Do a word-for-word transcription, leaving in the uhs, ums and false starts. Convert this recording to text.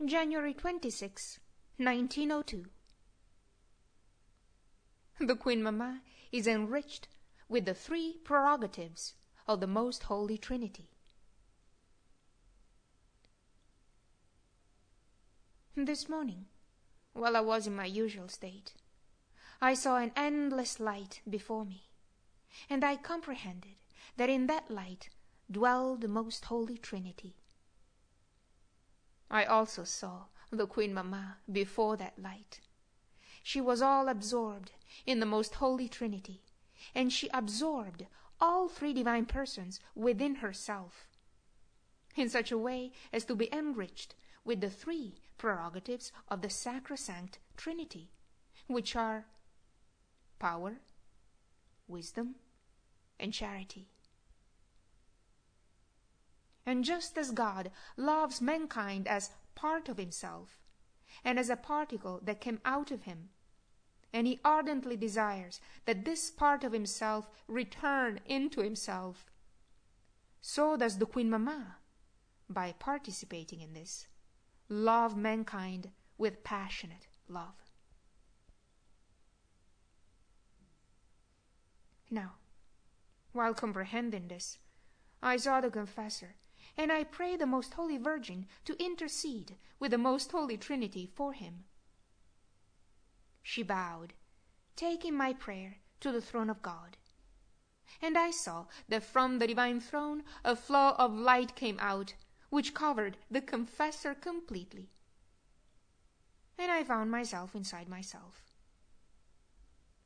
January twenty-sixth, nineteen oh two. The Queen Mamma is enriched with the three prerogatives of the Most Holy Trinity. This morning, while I was in my usual state, I saw an endless light before me, and I comprehended that in that light dwelled the Most Holy Trinity. I also saw the Queen Mamma before that light. She was all absorbed in the Most Holy Trinity, and she absorbed all three divine persons within herself, in such a way as to be enriched with the three prerogatives of the Sacrosanct Trinity, which are power, wisdom, and charity. And just as God loves mankind as part of himself, and as a particle that came out of him, and he ardently desires that this part of himself return into himself, so does the Queen Mamma, by participating in this, love mankind with passionate love. Now, while comprehending this, I saw the confessor, and I pray the Most Holy Virgin to intercede with the Most Holy Trinity for him. She bowed, taking my prayer to the throne of God, and I saw that from the divine throne a flow of light came out, which covered the confessor completely, and I found myself inside myself.